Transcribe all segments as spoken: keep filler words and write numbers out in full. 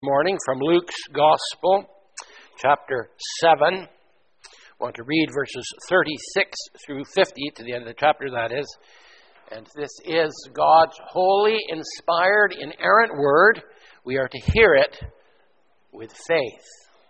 Morning from Luke's Gospel, chapter seven. I want to read verses thirty-six through fifty to the end of the chapter, that is. And this is God's holy, inspired, inerrant word. We are to hear it with faith.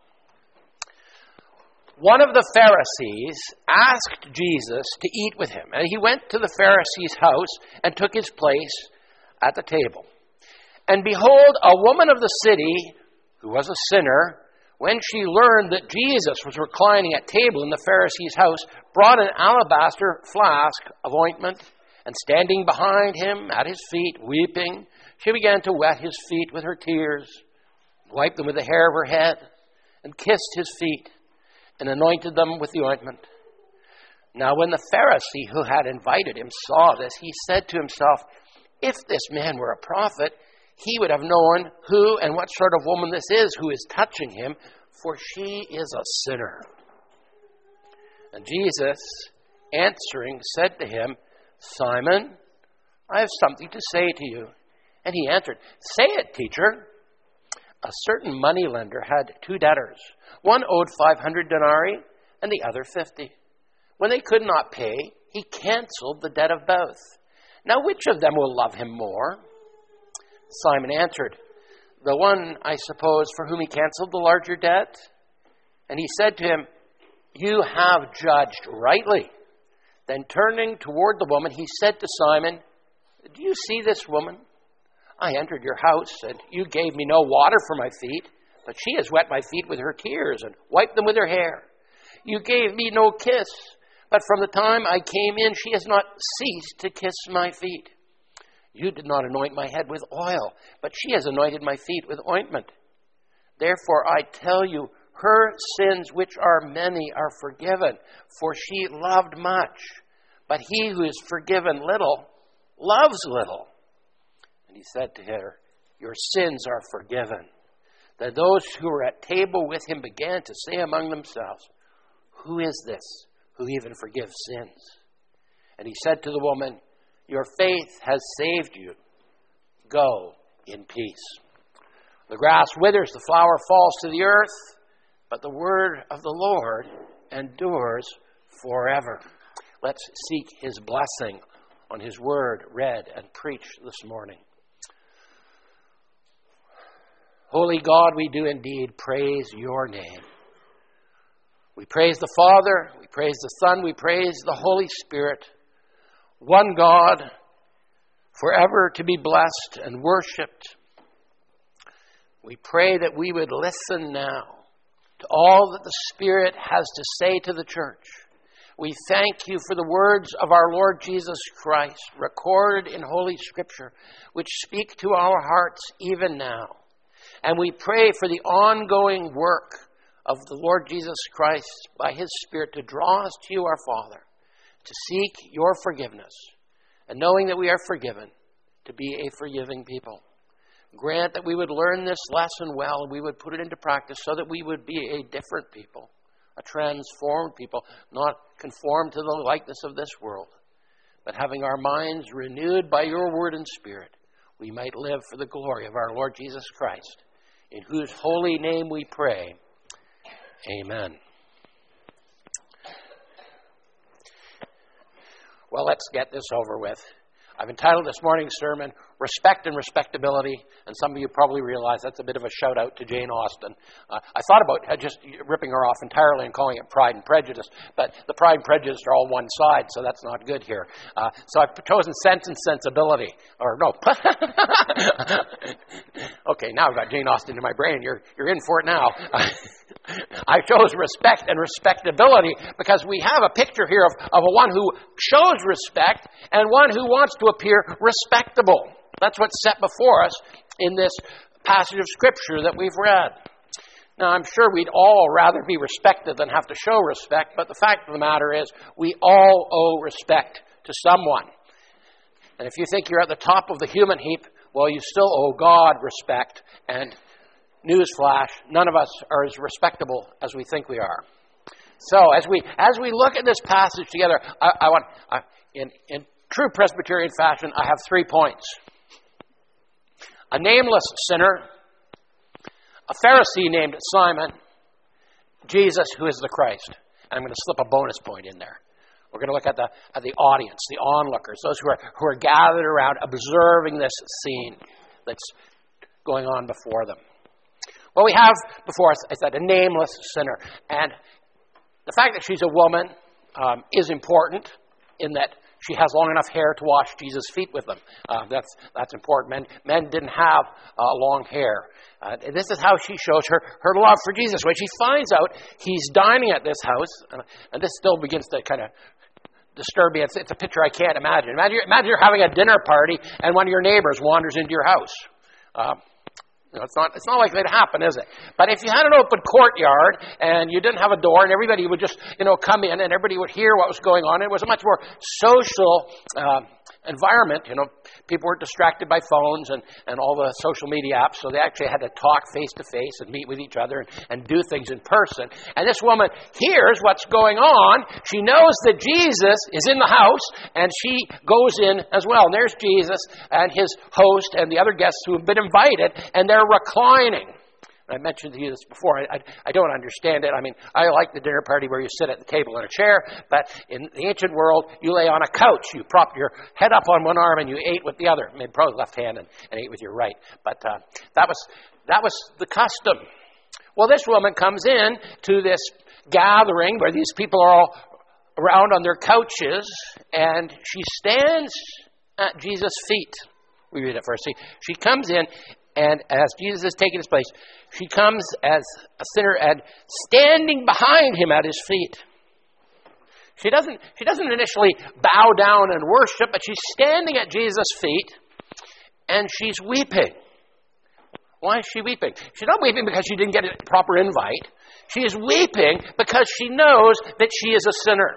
One of the Pharisees asked Jesus to eat with him, and he went to the Pharisee's house and took his place at the table. And behold, a woman of the city, who was a sinner, when she learned that Jesus was reclining at table in the Pharisee's house, brought an alabaster flask of ointment, and standing behind him at his feet, weeping, she began to wet his feet with her tears, wiped them with the hair of her head, and kissed his feet, and anointed them with the ointment. Now when the Pharisee who had invited him saw this, he said to himself, "If this man were a prophet, he would have known who and what sort of woman this is who is touching him, for she is a sinner." And Jesus, answering, said to him, "Simon, I have something to say to you." And he answered, "Say it, teacher." A certain moneylender had two debtors. One owed five hundred denarii and the other fifty. When they could not pay, he canceled the debt of both. Now which of them will love him more? Simon answered, "The one, I suppose, for whom he canceled the larger debt." And he said to him, "You have judged rightly." Then turning toward the woman, he said to Simon, "Do you see this woman? I entered your house, and you gave me no water for my feet, but she has wet my feet with her tears and wiped them with her hair. You gave me no kiss, but from the time I came in, she has not ceased to kiss my feet. You did not anoint my head with oil, but she has anointed my feet with ointment. Therefore I tell you, her sins, which are many, are forgiven, for she loved much. But he who is forgiven little, loves little." And he said to her, "Your sins are forgiven." Then those who were at table with him began to say among themselves, "Who is this who even forgives sins?" And he said to the woman, "Your faith has saved you. Go in peace." The grass withers, the flower falls to the earth, but the word of the Lord endures forever. Let's seek his blessing on his word read and preached this morning. Holy God, we do indeed praise your name. We praise the Father, we praise the Son, we praise the Holy Spirit. One God, forever to be blessed and worshipped. We pray that we would listen now to all that the Spirit has to say to the church. We thank you for the words of our Lord Jesus Christ, recorded in Holy Scripture, which speak to our hearts even now. And we pray for the ongoing work of the Lord Jesus Christ by his Spirit to draw us to you, our Father, to seek your forgiveness, and knowing that we are forgiven, to be a forgiving people. Grant that we would learn this lesson well and we would put it into practice so that we would be a different people, a transformed people, not conformed to the likeness of this world, but having our minds renewed by your word and Spirit, we might live for the glory of our Lord Jesus Christ, in whose holy name we pray. Amen. Well, let's get this over with. I've entitled this morning's sermon, Respect and Respectability, and some of you probably realize that's a bit of a shout-out to Jane Austen. Uh, I thought about just ripping her off entirely and calling it Pride and Prejudice, but the Pride and Prejudice are all one side, so that's not good here. Uh, so I've chosen Sense and Sensibility, or no. Okay, now I've got Jane Austen in my brain. You're, you're in for it now. I chose respect and respectability because we have a picture here of, of a one who shows respect and one who wants to appear respectable. That's what's set before us in this passage of Scripture that we've read. Now, I'm sure we'd all rather be respected than have to show respect, but the fact of the matter is we all owe respect to someone. And if you think you're at the top of the human heap, well, you still owe God respect. And newsflash, none of us are as respectable as we think we are. So, as we as we look at this passage together, I, I want, I, in in true Presbyterian fashion, I have three points. A nameless sinner, a Pharisee named Simon, Jesus, who is the Christ. And I'm going to slip a bonus point in there. We're going to look at the at the audience, the onlookers, those who are who are gathered around observing this scene that's going on before them. What we have before us is that a nameless sinner. And the fact that she's a woman um, is important in that she has long enough hair to wash Jesus' feet with them. Uh, that's that's important. Men men didn't have uh, long hair. Uh, this is how she shows her, her love for Jesus. When she finds out he's dining at this house, uh, and this still begins to kind of disturb me. It's, it's a picture I can't imagine. Imagine, imagine you're having a dinner party and one of your neighbors wanders into your house. Uh, You know, it's not it's not likely to happen, is it? But if you had an open courtyard and you didn't have a door and everybody would just, you know, come in and everybody would hear what was going on, it was a much more social uh, environment. You know, people were distracted by phones and, and all the social media apps, so they actually had to talk face-to-face and meet with each other and, and do things in person. And this woman hears what's going on. She knows that Jesus is in the house, and she goes in as well. And there's Jesus and his host and the other guests who have been invited, and they're reclining. I mentioned to you this before. I, I, I don't understand it. I mean, I like the dinner party where you sit at the table in a chair, but in the ancient world, you lay on a couch. You prop your head up on one arm and you ate with the other. Maybe probably left hand and, and ate with your right. But uh, that was that was the custom. Well, this woman comes in to this gathering where these people are all around on their couches, and she stands at Jesus' feet. We read it first. See, she comes in, and as Jesus is taking his place, she comes as a sinner and standing behind him at his feet. She doesn't, she doesn't initially bow down and worship, but she's standing at Jesus' feet and she's weeping. Why is she weeping? She's not weeping because she didn't get a proper invite. She is weeping because she knows that she is a sinner.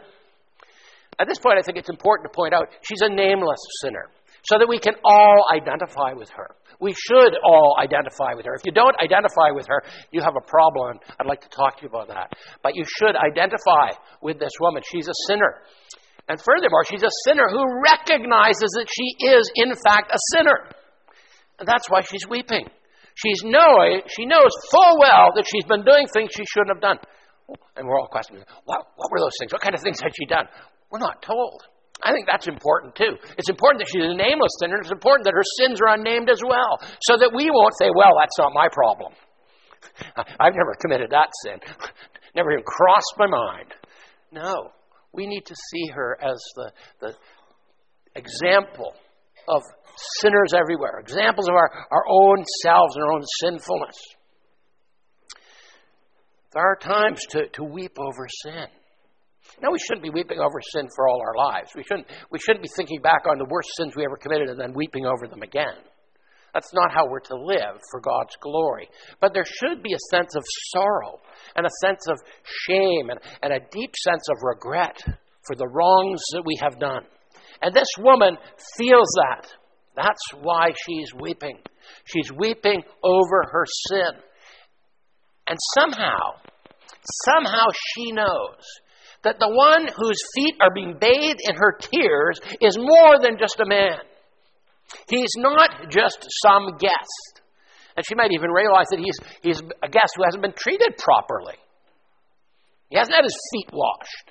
At this point, I think it's important to point out she's a nameless sinner, so that we can all identify with her. We should all identify with her. If you don't identify with her, you have a problem. I'd like to talk to you about that. But you should identify with this woman. She's a sinner. And furthermore, she's a sinner who recognizes that she is, in fact, a sinner. And that's why she's weeping. She's knowing, she knows full well that she's been doing things she shouldn't have done. And we're all questioning, what, what were those things? What kind of things had she done? We're not told. I think that's important too. It's important that she's a nameless sinner. It's important that her sins are unnamed as well, so that we won't say, well, that's not my problem. I've never committed that sin. Never even crossed my mind. No, we need to see her as the, the example of sinners everywhere, examples of our, our own selves and our own sinfulness. There are times to, to weep over sin. Now, we shouldn't be weeping over sin for all our lives. We shouldn't, we shouldn't be thinking back on the worst sins we ever committed and then weeping over them again. That's not how we're to live for God's glory. But there should be a sense of sorrow and a sense of shame and, and a deep sense of regret for the wrongs that we have done. And this woman feels that. That's why she's weeping. She's weeping over her sin. And somehow, somehow she knows that the one whose feet are being bathed in her tears is more than just a man. He's not just some guest. And she might even realize that he's, he's a guest who hasn't been treated properly. He hasn't had his feet washed.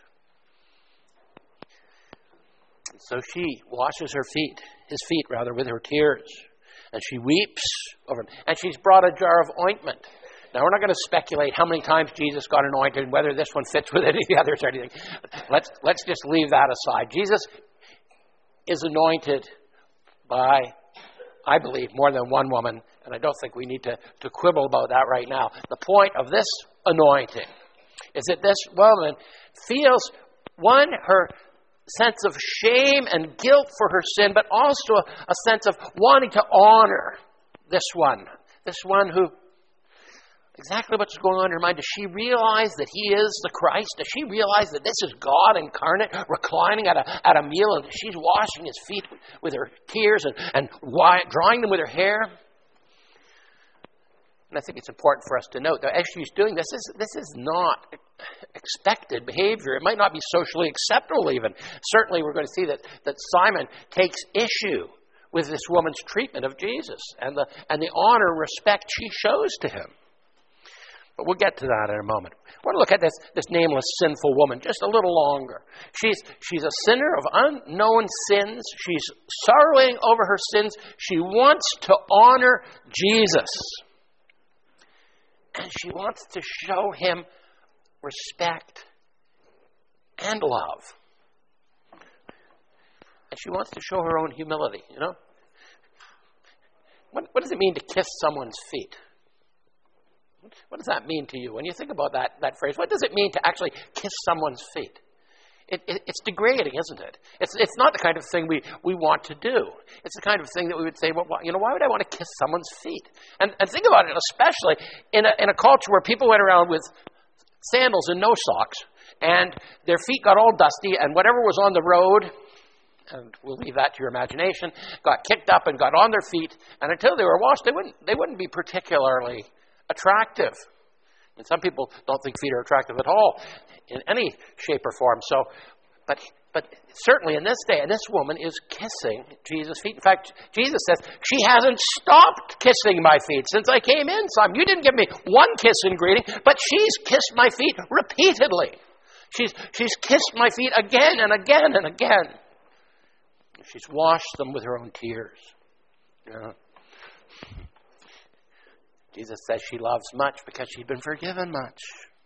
And so she washes her feet, his feet rather, with her tears. And she weeps over him. And she's brought a jar of ointment. Now, we're not going to speculate how many times Jesus got anointed and whether this one fits with any of the others or anything. Let's, let's just leave that aside. Jesus is anointed by, I believe, more than one woman, and I don't think we need to, to quibble about that right now. The point of this anointing is that this woman feels, one, her sense of shame and guilt for her sin, but also a, a sense of wanting to honor this one, this one who, exactly what's going on in her mind. Does she realize that he is the Christ? Does she realize that this is God incarnate, reclining at a at a meal, and she's washing his feet with her tears and, and drying them with her hair? And I think it's important for us to note that as she's doing this, this, this is not expected behavior. It might not be socially acceptable even. Certainly we're going to see that, that Simon takes issue with this woman's treatment of Jesus and the, and the honor and respect she shows to him. But we'll get to that in a moment. I want to look at this, this nameless sinful woman just a little longer. She's, she's a sinner of unknown sins. She's sorrowing over her sins. She wants to honor Jesus. And she wants to show him respect and love. And she wants to show her own humility, you know? What, what does it mean to kiss someone's feet? What does that mean to you? When you think about that, that phrase, what does it mean to actually kiss someone's feet? It, it, it's degrading, isn't it? It's, it's not the kind of thing we, we want to do. It's the kind of thing that we would say, well, you know, why would I want to kiss someone's feet? And, and think about it, especially in a, in a culture where people went around with sandals and no socks, and their feet got all dusty, and whatever was on the road, and we'll leave that to your imagination, got kicked up and got on their feet, and until they were washed, they wouldn't, they wouldn't be particularly attractive. And some people don't think feet are attractive at all in any shape or form. So, but but certainly in this day, and this woman is kissing Jesus' feet. In fact, Jesus says, she hasn't stopped kissing my feet since I came in. Simon, you didn't give me one kiss in greeting, but she's kissed my feet repeatedly. She's she's kissed my feet again and again and again. She's washed them with her own tears. Yeah. Jesus says she loves much because she'd been forgiven much.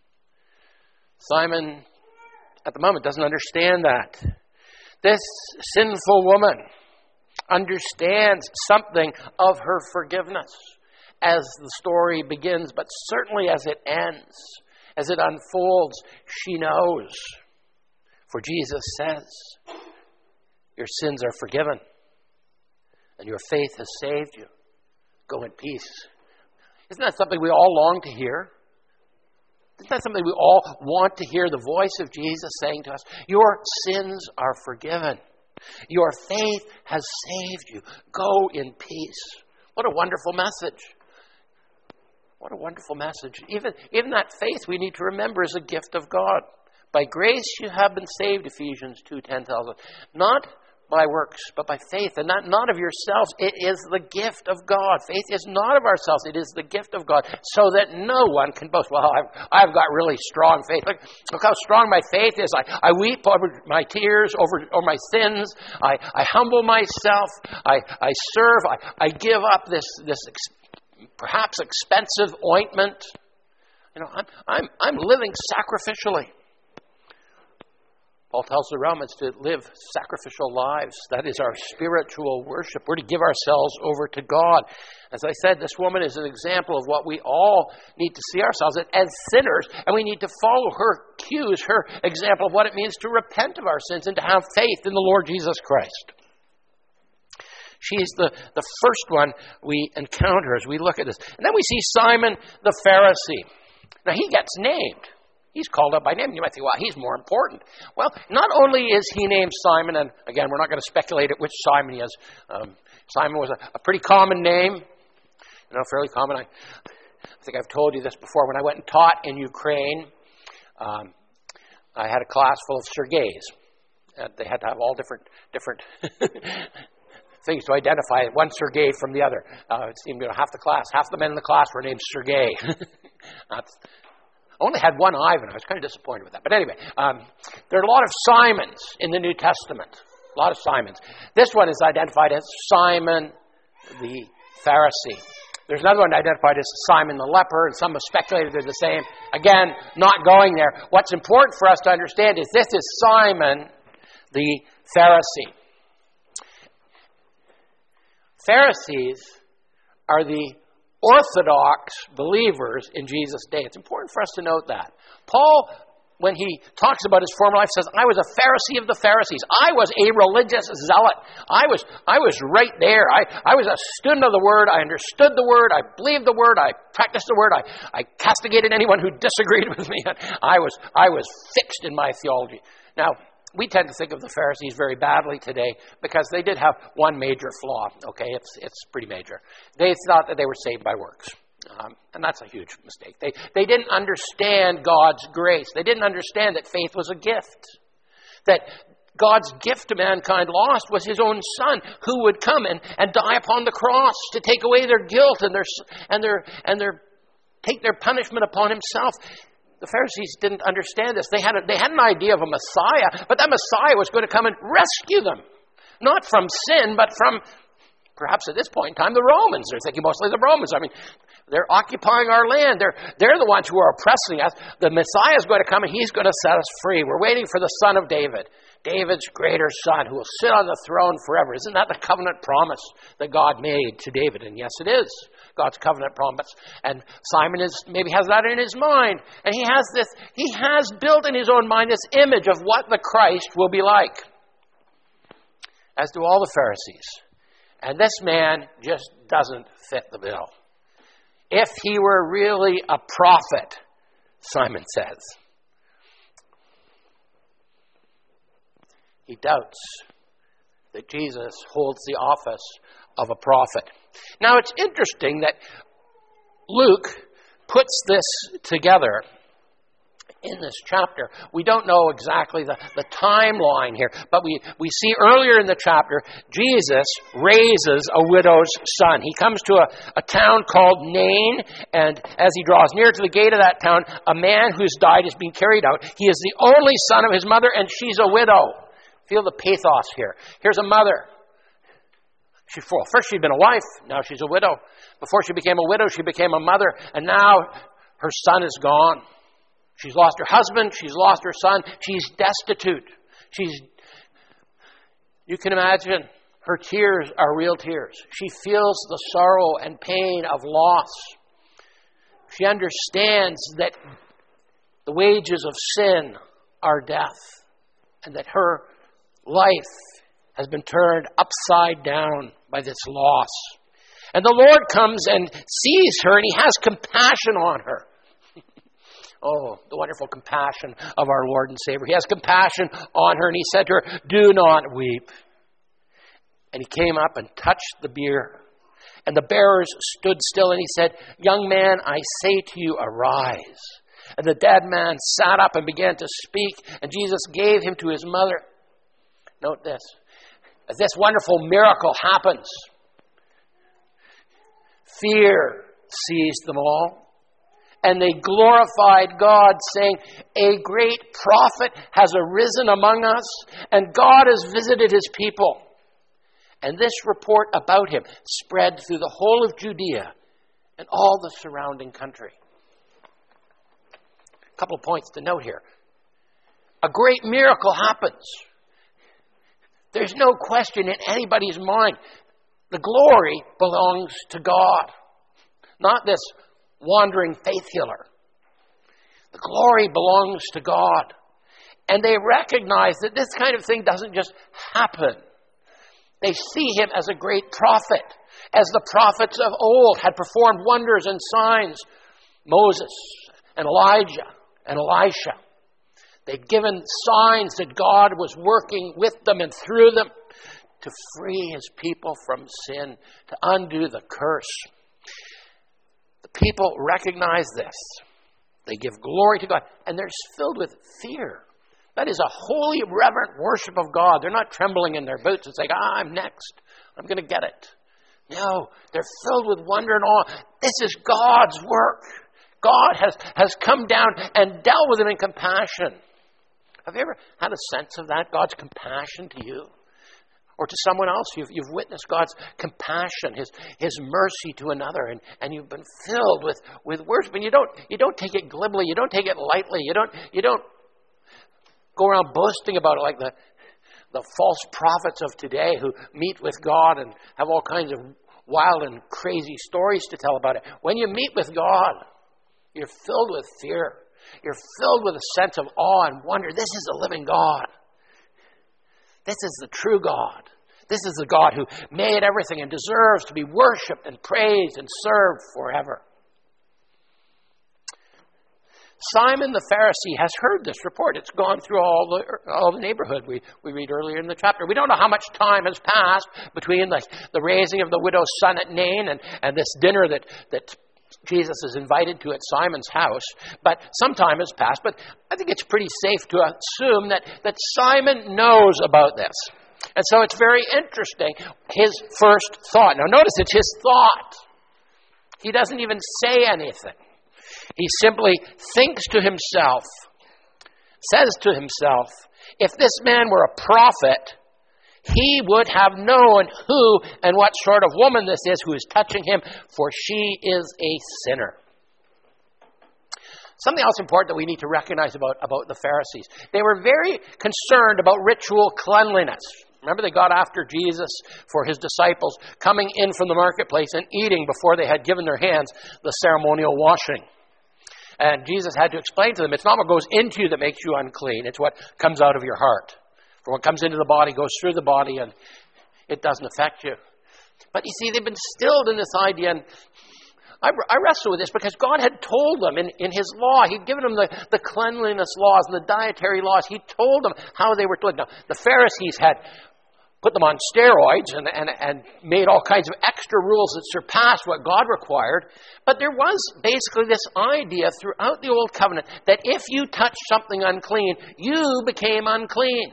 Simon, at the moment, doesn't understand that. This sinful woman understands something of her forgiveness as the story begins, but certainly as it ends, as it unfolds, she knows. For Jesus says, your sins are forgiven, and your faith has saved you. Go in peace. Isn't that something we all long to hear? Isn't that something we all want to hear? The voice of Jesus saying to us, your sins are forgiven. Your faith has saved you. Go in peace. What a wonderful message. What a wonderful message. Even, even that faith, we need to remember, is a gift of God. By grace you have been saved, Ephesians two ten tells us. Not by works, but by faith, and not, not of yourselves. It is the gift of God. Faith is not of ourselves. It is the gift of God, so that no one can boast. Well, I've, I've got really strong faith. Look, look how strong my faith is. I, I weep over my tears, over, over my sins. I, I humble myself. I, I serve. I, I give up this, this ex, perhaps expensive ointment. You know, I'm, I'm, I'm living sacrificially. Paul tells the Romans to live sacrificial lives. That is our spiritual worship. We're to give ourselves over to God. As I said, this woman is an example of what we all need to see ourselves as sinners, and we need to follow her cues, her example of what it means to repent of our sins and to have faith in the Lord Jesus Christ. She's the, the first one we encounter as we look at this. And then we see Simon the Pharisee. Now, he gets named. He's called up by name. You might think, well, he's more important. Well, not only is he named Simon, and again, we're not going to speculate at which Simon he is. Um, Simon was a, a pretty common name, you know, fairly common. I, I think I've told you this before. When I went and taught in Ukraine, um, I had a class full of Sergeys. Uh, they had to have all different different things to identify one Sergei from the other. Uh, it seemed, you know, half the class, half the men in the class were named Sergei. That's I only had one Ivan. I was kind of disappointed with that. But anyway, um, there are a lot of Simons in the New Testament. A lot of Simons. This one is identified as Simon the Pharisee. There's another one identified as Simon the leper, and some have speculated they're the same. Again, not going there. What's important for us to understand is this is Simon the Pharisee. Pharisees are the Orthodox believers in Jesus' day. It's important for us to note that. Paul, when he talks about his former life, says, I was a Pharisee of the Pharisees. I was a religious zealot. I was I was right there. I, I was a student of the Word. I understood the Word. I believed the Word. I practiced the Word. I, I castigated anyone who disagreed with me. I was I was fixed in my theology. Now, we tend to think of the Pharisees very badly today because they did have one major flaw. Okay, it's it's pretty major. They thought that they were saved by works. Um, and that's a huge mistake. They they didn't understand God's grace. They didn't understand that faith was a gift. That God's gift to mankind lost was his own Son, who would come and, and die upon the cross to take away their guilt and their and their and their take their punishment upon himself. The Pharisees didn't understand this. They had, a, they had an idea of a Messiah, but that Messiah was going to come and rescue them. Not from sin, but from, perhaps at this point in time, the Romans. They're thinking mostly the Romans. I mean, they're occupying our land. They're, they're the ones who are oppressing us. The Messiah is going to come and he's going to set us free. We're waiting for the Son of David, David's greater son, who will sit on the throne forever. Isn't that the covenant promise that God made to David? And yes, it is God's covenant promise. And Simon is maybe has that in his mind. And he has this, he has built in his own mind this image of what the Christ will be like. As do all the Pharisees. And this man just doesn't fit the bill. If he were really a prophet, Simon says, he doubts that Jesus holds the office of a prophet. Now, it's interesting that Luke puts this together in this chapter. We don't know exactly the, the timeline here, but we, we see earlier in the chapter, Jesus raises a widow's son. He comes to a, a town called Nain, and as he draws near to the gate of that town, a man who's died is being carried out. He is the only son of his mother, and she's a widow. Feel the pathos here. Here's a mother. She, well, first she'd been a wife, now she's a widow. Before she became a widow, she became a mother, and now her son is gone. She's lost her husband, she's lost her son, she's destitute. She's, you can imagine, her tears are real tears. She feels the sorrow and pain of loss. She understands that the wages of sin are death, and that her life has been turned upside down by this loss. And the Lord comes and sees her, and he has compassion on her. Oh, the wonderful compassion of our Lord and Savior. He has compassion on her, and he said to her, "Do not weep." And he came up and touched the bier. And the bearers stood still, and he said, "Young man, I say to you, arise." And the dead man sat up and began to speak, and Jesus gave him to his mother. Note this. As this wonderful miracle happens, fear seized them all. And they glorified God, saying, "A great prophet has arisen among us, and God has visited his people." And this report about him spread through the whole of Judea and all the surrounding country. A couple of points to note here. A great miracle happens. There's no question in anybody's mind. The glory belongs to God, not this wandering faith healer. The glory belongs to God. And they recognize that this kind of thing doesn't just happen. They see him as a great prophet, as the prophets of old had performed wonders and signs. Moses and Elijah and Elisha. They'd given signs that God was working with them and through them to free his people from sin, to undo the curse. The people recognize this. They give glory to God, and they're filled with fear. That is a holy, reverent worship of God. They're not trembling in their boots and saying, ah, I'm next. I'm going to get it. No, they're filled with wonder and awe. This is God's work. God has, has come down and dealt with them in compassion. Have you ever had a sense of that, God's compassion to you? Or to someone else, you've, you've witnessed God's compassion, His His mercy to another, and, and you've been filled with, with worship. And you don't you don't take it glibly, you don't take it lightly, you don't you don't go around boasting about it like the the false prophets of today who meet with God and have all kinds of wild and crazy stories to tell about it. When you meet with God, you're filled with fear. You're filled with a sense of awe and wonder. This is the living God. This is the true God. This is the God who made everything and deserves to be worshipped and praised and served forever. Simon the Pharisee has heard this report. It's gone through all the, all the neighborhood we, we read earlier in the chapter. We don't know how much time has passed between the, the raising of the widow's son at Nain and, and this dinner that, that Jesus is invited to at Simon's house. But some time has passed. But I think it's pretty safe to assume that, that Simon knows about this. And so it's very interesting, his first thought. Now notice it's his thought. He doesn't even say anything. He simply thinks to himself, says to himself, if this man were a prophet, he would have known who and what sort of woman this is who is touching him, for she is a sinner. Something else important that we need to recognize about, about the Pharisees. They were very concerned about ritual cleanliness. Remember, they got after Jesus for his disciples coming in from the marketplace and eating before they had given their hands the ceremonial washing. And Jesus had to explain to them, it's not what goes into you that makes you unclean. It's what comes out of your heart. For what comes into the body goes through the body, and it doesn't affect you. But you see, they've been stilled in this idea. And I, I wrestle with this because God had told them in, in his law, he'd given them the, the cleanliness laws and the dietary laws. He told them how they were to live. Now, the Pharisees had put them on steroids and, and, and made all kinds of extra rules that surpassed what God required. But there was basically this idea throughout the Old Covenant that if you touched something unclean, you became unclean.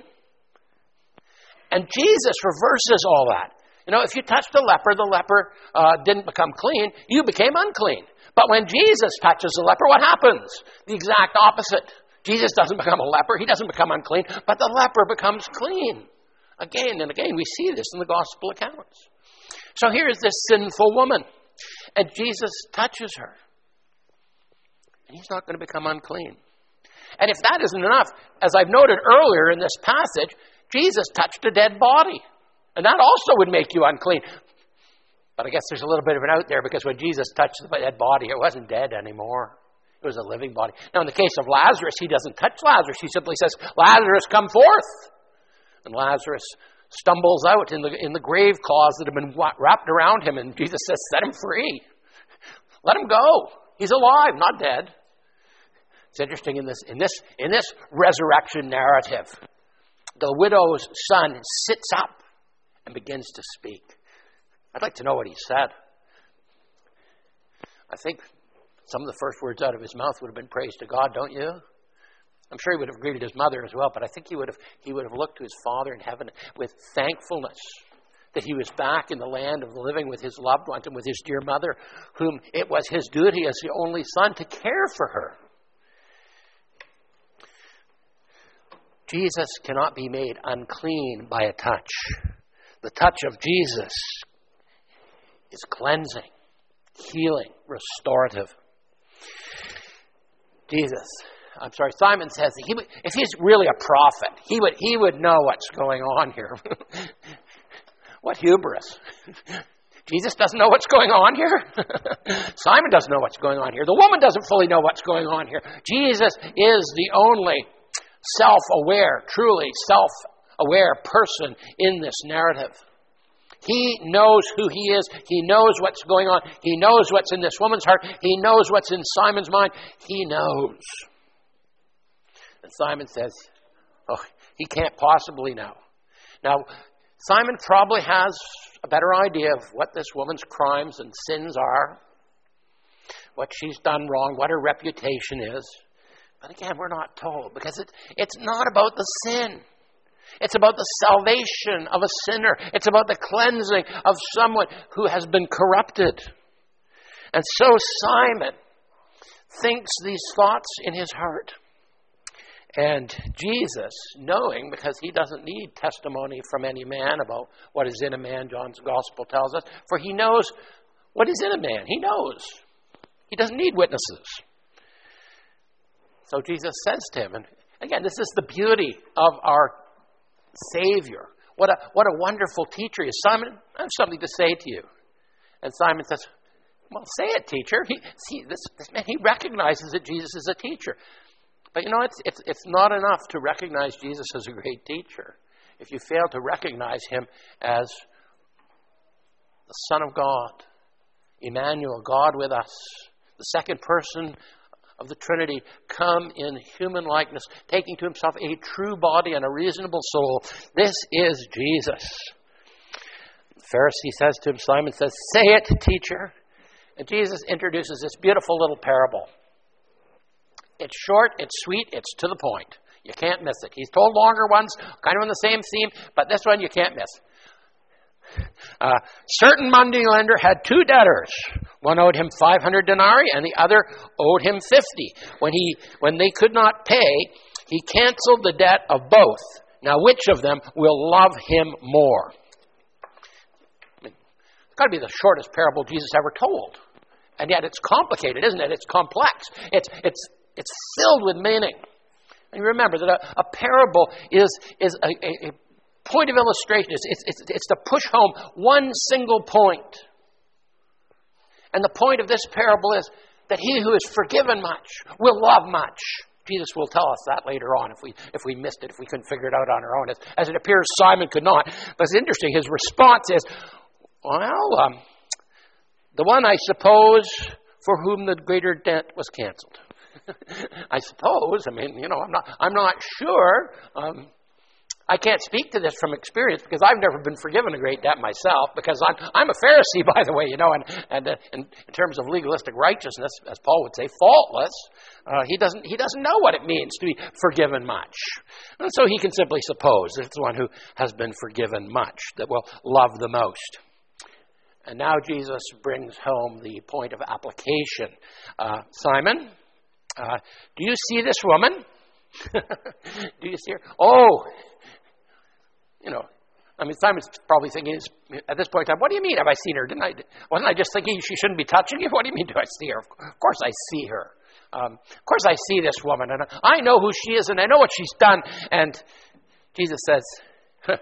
And Jesus reverses all that. You know, if you touched a leper, the leper uh, didn't become clean, you became unclean. But when Jesus touches a leper, what happens? The exact opposite. Jesus doesn't become a leper, he doesn't become unclean, but the leper becomes clean. Again and again, we see this in the gospel accounts. So here is this sinful woman, and Jesus touches her. And he's not going to become unclean. And if that isn't enough, as I've noted earlier in this passage, Jesus touched a dead body. And that also would make you unclean. But I guess there's a little bit of an out there, because when Jesus touched the dead body, it wasn't dead anymore. It was a living body. Now, in the case of Lazarus, he doesn't touch Lazarus. He simply says, Lazarus, come forth. And Lazarus stumbles out in the in the grave cloths that have been wrapped around him. And Jesus says, set him free. Let him go. He's alive, not dead. It's interesting in this in this in this resurrection narrative. The widow's son sits up and begins to speak. I'd like to know what he said. I think some of the first words out of his mouth would have been praise to God, don't you? I'm sure he would have greeted his mother as well, but I think he would have he would have looked to his Father in heaven with thankfulness that he was back in the land of the living with his loved ones and with his dear mother, whom it was his duty as the only son to care for her. Jesus cannot be made unclean by a touch. The touch of Jesus is cleansing, healing, restorative. Jesus, I'm sorry, Simon says that he would, if he's really a prophet, he would he would know what's going on here. What hubris. Jesus doesn't know what's going on here. Simon doesn't know what's going on here. The woman doesn't fully know what's going on here. Jesus is the only self-aware, truly self-aware person in this narrative. He knows who he is. He knows what's going on. He knows what's in this woman's heart. He knows what's in Simon's mind. He knows. And Simon says, oh, he can't possibly know. Now, Simon probably has a better idea of what this woman's crimes and sins are, what she's done wrong, what her reputation is. But again, we're not told, because it, it's not about the sin. It's about the salvation of a sinner. It's about the cleansing of someone who has been corrupted. And so Simon thinks these thoughts in his heart. And Jesus, knowing, because he doesn't need testimony from any man about what is in a man, John's gospel tells us, for he knows what is in a man. He knows. He doesn't need witnesses. So Jesus says to him, and again, this is the beauty of our Savior. What a what a wonderful teacher he is. Simon, I have something to say to you. And Simon says, well, say it, teacher. He, see, this, this man, he recognizes that Jesus is a teacher. But you know, it's, it's, it's not enough to recognize Jesus as a great teacher if you fail to recognize him as the Son of God, Emmanuel, God with us, the second person of the Trinity, come in human likeness, taking to himself a true body and a reasonable soul. This is Jesus. The Pharisee says to him, Simon says, say it, teacher. And Jesus introduces this beautiful little parable. It's short, it's sweet, it's to the point. You can't miss it. He's told longer ones, kind of on the same theme, but this one you can't miss. A certain money lender had two debtors. One owed him five hundred denarii, and the other owed him fifty. When he, when they could not pay, he canceled the debt of both. Now, which of them will love him more? I mean, it's got to be the shortest parable Jesus ever told. And yet it's complicated, isn't it? It's complex. It's, it's, it's filled with meaning. And remember that a, a parable is, is a, a, a point of illustration. It's, it's, it's, it's to push home one single point. And the point of this parable is that he who is forgiven much will love much. Jesus will tell us that later on if we if we missed it, if we couldn't figure it out on our own. As, as it appears, Simon could not. But it's interesting. His response is, well, um, the one, I suppose, for whom the greater debt was canceled. I suppose. I mean, you know, I'm not. I'm not sure. Um, I can't speak to this from experience because I've never been forgiven a great debt myself. Because I'm I'm a Pharisee, by the way, you know, and and uh, in, in terms of legalistic righteousness, as Paul would say, faultless. Uh, he doesn't he doesn't know what it means to be forgiven much, and so he can simply suppose that it's the one who has been forgiven much that will love the most. And now Jesus brings home the point of application. Uh, Simon, uh, do you see this woman? Do you see her? Oh, you know, I mean, Simon's probably thinking at this point in time, what do you mean have I seen her? Didn't I, wasn't I just thinking she shouldn't be touching you? What do you mean do I see her? Of course I see her. Um, of course I see this woman, and I know who she is, and I know what she's done. And Jesus says,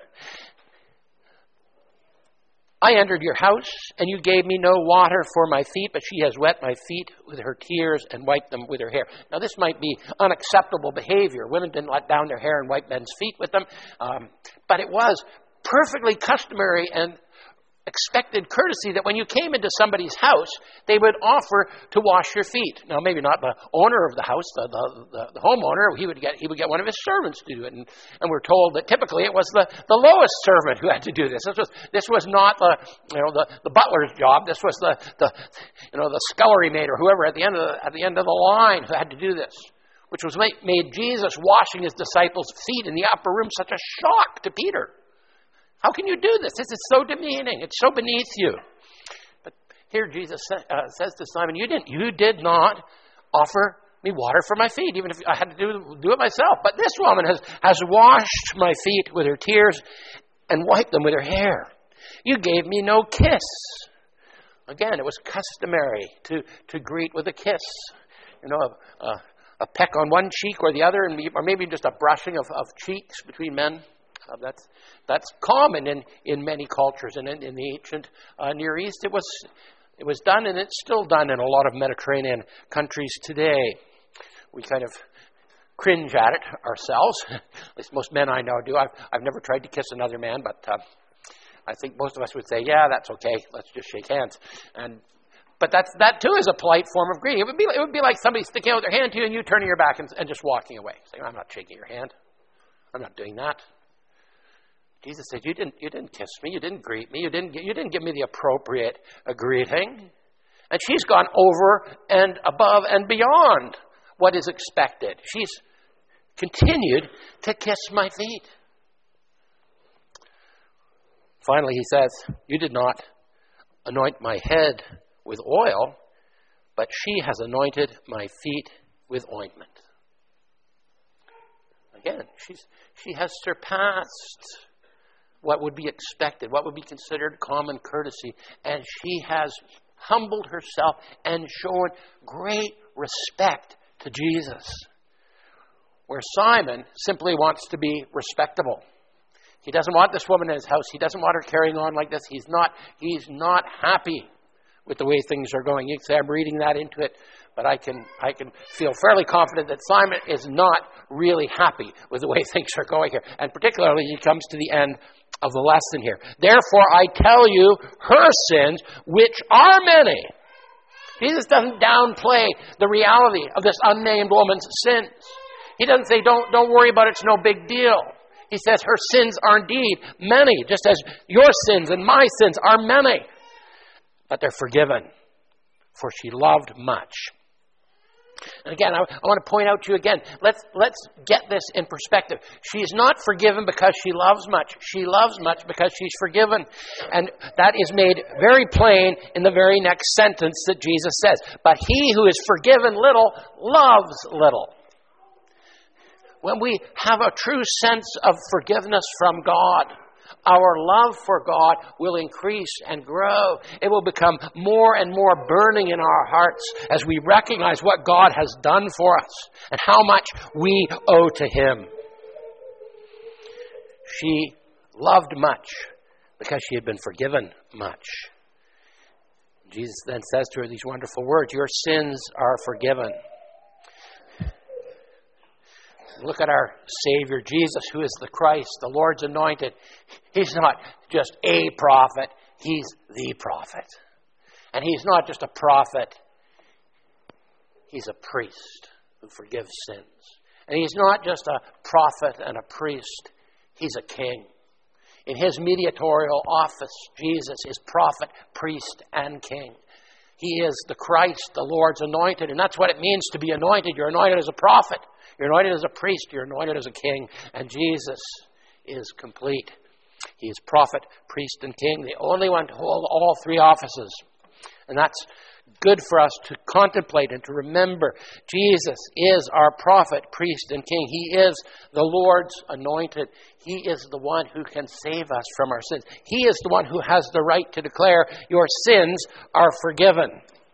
I entered your house, and you gave me no water for my feet, but she has wet my feet with her tears and wiped them with her hair. Now, this might be unacceptable behavior. Women didn't let down their hair and wipe men's feet with them. Um, but it was perfectly customary and expected courtesy that when you came into somebody's house, they would offer to wash your feet. Now, maybe not the owner of the house, the, the, the, the homeowner. He would get he would get one of his servants to do it. And, and we're told that typically it was the, the lowest servant who had to do this. This was this was not the you know the, the butler's job. This was the, the you know the scullery maid or whoever at the end of the, at the end of the line who had to do this, which was made, made Jesus washing his disciples' feet in the upper room such a shock to Peter. How can you do this? This is so demeaning. It's so beneath you. But here Jesus uh, says to Simon, you didn't. You did not offer me water for my feet, even if I had to do, do it myself. But this woman has, has washed my feet with her tears and wiped them with her hair. You gave me no kiss. Again, it was customary to, to greet with a kiss. You know, a, a, a peck on one cheek or the other, and or maybe just a brushing of, of cheeks between men. Uh, that's that's common in, in many cultures, and in, in the ancient uh, Near East, it was it was done, and it's still done in a lot of Mediterranean countries today. We kind of cringe at it ourselves. At least most men I know do. I've I've never tried to kiss another man, but uh, I think most of us would say, "Yeah, that's okay. Let's just shake hands." And but that's that too is a polite form of greeting. It would be it would be like somebody sticking out their hand to you and you turning your back and, and just walking away, saying, "I'm not shaking your hand. I'm not doing that." Jesus said, you didn't, you didn't kiss me, you didn't greet me, you didn't, you didn't give me the appropriate uh, greeting. And she's gone over and above and beyond what is expected. She's continued to kiss my feet. Finally, he says, you did not anoint my head with oil, but she has anointed my feet with ointment. Again, she's, she has surpassed what would be expected, what would be considered common courtesy. And she has humbled herself and shown great respect to Jesus. Where Simon simply wants to be respectable. He doesn't want this woman in his house. He doesn't want her carrying on like this. He's not, he's not happy with the way things are going. You can say, I'm reading that into it, but I can I can feel fairly confident that Simon is not really happy with the way things are going here. And particularly he comes to the end of the lesson here. Therefore, I tell you her sins, which are many. Jesus doesn't downplay the reality of this unnamed woman's sins. He doesn't say, don't, don't worry about it, it's no big deal. He says her sins are indeed many, just as your sins and my sins are many. But they're forgiven, for she loved much. And again, I, I want to point out to you again, let's, let's get this in perspective. She's not forgiven because she loves much. She loves much because she's forgiven. And that is made very plain in the very next sentence that Jesus says. But he who is forgiven little loves little. When we have a true sense of forgiveness from God, our love for God will increase and grow. It will become more and more burning in our hearts as we recognize what God has done for us and how much we owe to Him. She loved much because she had been forgiven much. Jesus then says to her these wonderful words, your sins are forgiven. Look at our Savior, Jesus, who is the Christ, the Lord's anointed. He's not just a prophet. He's the prophet. And he's not just a prophet. He's a priest who forgives sins. And he's not just a prophet and a priest. He's a king. In his mediatorial office, Jesus is prophet, priest, and king. He is the Christ, the Lord's anointed. And that's what it means to be anointed. You're anointed as a prophet. You're anointed as a priest. You're anointed as a king. And Jesus is complete. He is prophet, priest, and king, the only one to hold all three offices. And that's good for us to contemplate and to remember. Jesus is our prophet, priest, and king. He is the Lord's anointed. He is the one who can save us from our sins. He is the one who has the right to declare your sins are forgiven.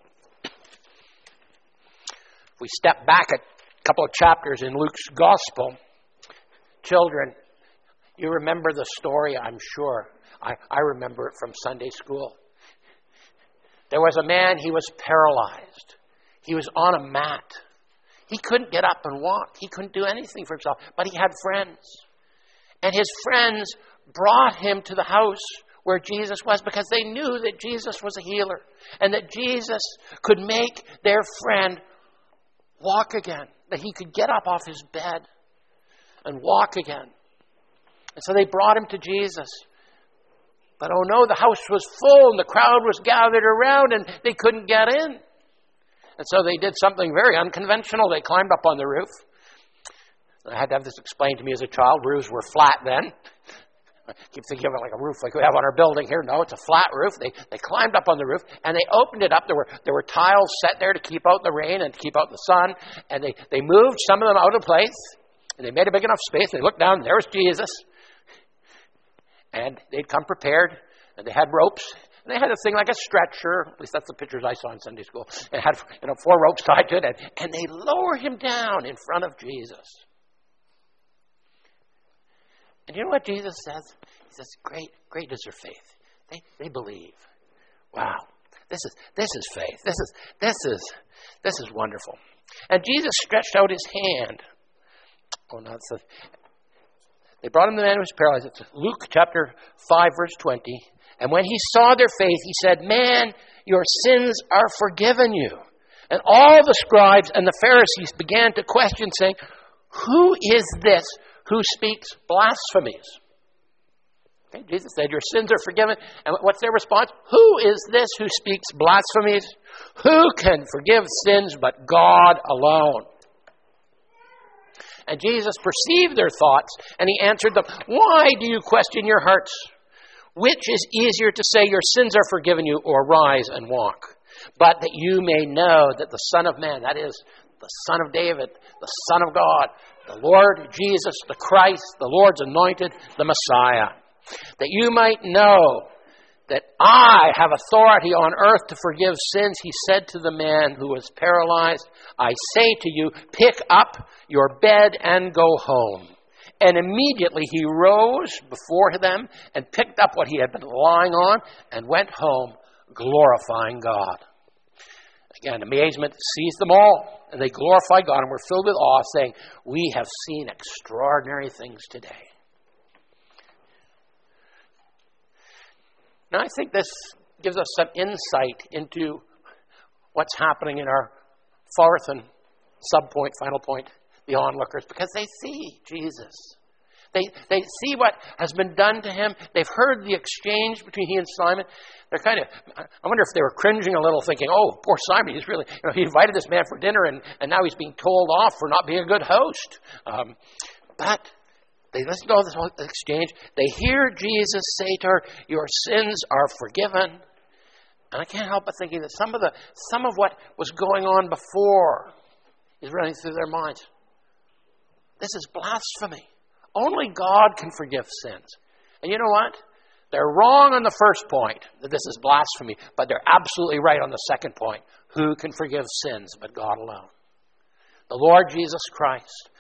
If we step back a couple of chapters in Luke's gospel, children, you remember the story, I'm sure. I, I remember it from Sunday school. There was a man, he was paralyzed. He was on a mat. He couldn't get up and walk. He couldn't do anything for himself, but he had friends. And his friends brought him to the house where Jesus was because they knew that Jesus was a healer and that Jesus could make their friend walk again, that he could get up off his bed and walk again. And so they brought him to Jesus. But oh no, the house was full and the crowd was gathered around and they couldn't get in. And so they did something very unconventional. They climbed up on the roof. I had to have this explained to me as a child. Roofs were flat then. I keep thinking of it like a roof like we have on our building here. No, it's a flat roof. They they climbed up on the roof and they opened it up. There were there were tiles set there to keep out the rain and to keep out the sun. And they, they moved some of them out of place. And they made a big enough space. They looked down and there was Jesus. And they'd come prepared, and they had ropes, and they had a thing like a stretcher. At least that's the pictures I saw in Sunday school. They had, you know, four ropes tied to it, and, and they lower him down in front of Jesus. And you know what Jesus says? He says, "Great, great is their faith. They, they believe." Wow, this is this is faith. This is this is this is wonderful. And Jesus stretched out his hand. Oh, no, it's a. They brought him the man who was paralyzed. It's Luke chapter five, verse twenty. And when he saw their faith, he said, "Man, your sins are forgiven you." And all the scribes and the Pharisees began to question, saying, "Who is this who speaks blasphemies?" Okay, Jesus said, "Your sins are forgiven." And what's their response? "Who is this who speaks blasphemies? Who can forgive sins but God alone?" And Jesus perceived their thoughts, and he answered them, "Why do you question your hearts? Which is easier to say, 'Your sins are forgiven you,' or 'Rise and walk'? But that you may know that the Son of Man," that is, the Son of David, the Son of God, the Lord Jesus, the Christ, the Lord's anointed, the Messiah, "that you might know that I have authority on earth to forgive sins," he said to the man who was paralyzed, "I say to you, pick up your bed and go home." And immediately he rose before them and picked up what he had been lying on and went home, glorifying God. Again, amazement seized them all, and they glorified God and were filled with awe, saying, "We have seen extraordinary things today." Now, I think this gives us some insight into what's happening in our fourth and sub-point, final point, the onlookers, because they see Jesus. They, they see what has been done to him. They've heard the exchange between he and Simon. They're kind of, I wonder if they were cringing a little, thinking, oh, poor Simon, he's really, you know, he invited this man for dinner, and, and now he's being told off for not being a good host. Um, but they listen to all this whole exchange. They hear Jesus say to her, your sins are forgiven. And I can't help but thinking that some of the some of what was going on before is running through their minds. This is blasphemy. Only God can forgive sins. And you know what? They're wrong on the first point, that this is blasphemy, but they're absolutely right on the second point. Who can forgive sins but God alone? The Lord Jesus Christ,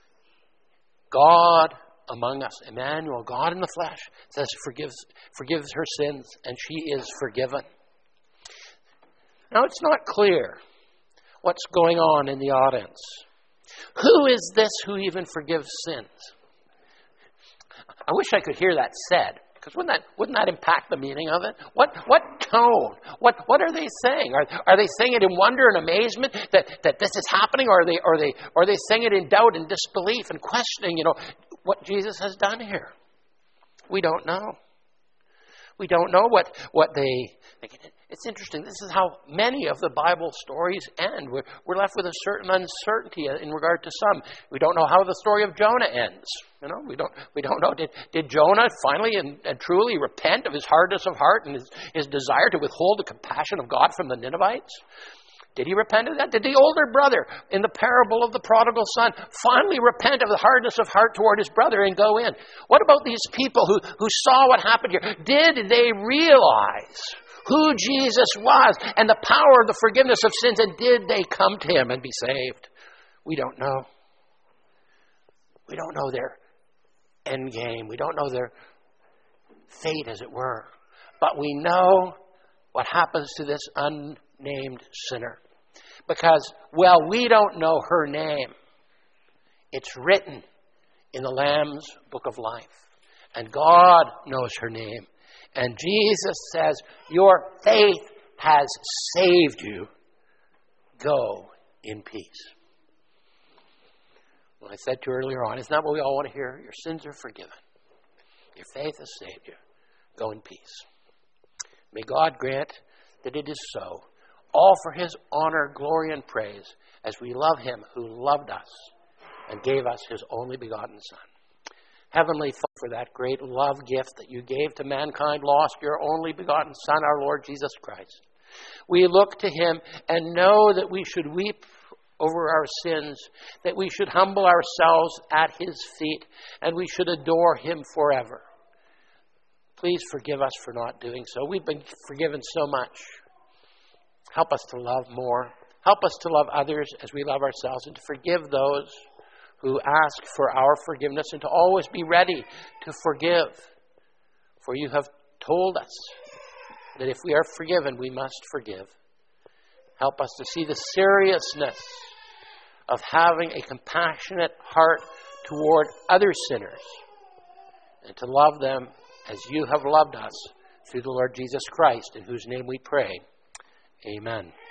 God among us, Emmanuel, God in the flesh, says forgives, forgives her sins, and she is forgiven. Now, it's not clear what's going on in the audience. Who is this who even forgives sins? I wish I could hear that said, because wouldn't that wouldn't that impact the meaning of it? What what tone? What what are they saying? Are are they saying it in wonder and amazement that, that this is happening, or are they or are they or are they saying it in doubt and disbelief and questioning, you know, what Jesus has done here? We don't know. We don't know what what they. It's interesting. This is how many of the Bible stories end. We're, we're left with a certain uncertainty in regard to some. We don't know how the story of Jonah ends. You know, we don't we don't know. Did did Jonah finally and, and truly repent of his hardness of heart and his, his desire to withhold the compassion of God from the Ninevites? Did he repent of that? Did the older brother in the parable of the prodigal son finally repent of the hardness of heart toward his brother and go in? What about these people who, who saw what happened here? Did they realize who Jesus was and the power of the forgiveness of sins, and did they come to him and be saved? We don't know. We don't know their end game. We don't know their fate, as it were. But we know what happens to this unnamed sinner. Because, well, we don't know her name. It's written in the Lamb's Book of Life. And God knows her name. And Jesus says, your faith has saved you. Go in peace. Well, I said to you earlier on, isn't that what we all want to hear? Your sins are forgiven. Your faith has saved you. Go in peace. May God grant that it is so. All for his honor, glory, and praise, as we love him who loved us and gave us his only begotten Son. Heavenly Father, for that great love gift that you gave to mankind lost, your only begotten Son, our Lord Jesus Christ. We look to him and know that we should weep over our sins, that we should humble ourselves at his feet, and we should adore him forever. Please forgive us for not doing so. We've been forgiven so much. Help us to love more. Help us to love others as we love ourselves, and to forgive those who ask for our forgiveness, and to always be ready to forgive. For you have told us that if we are forgiven, we must forgive. Help us to see the seriousness of having a compassionate heart toward other sinners, and to love them as you have loved us through the Lord Jesus Christ, in whose name we pray. Amen.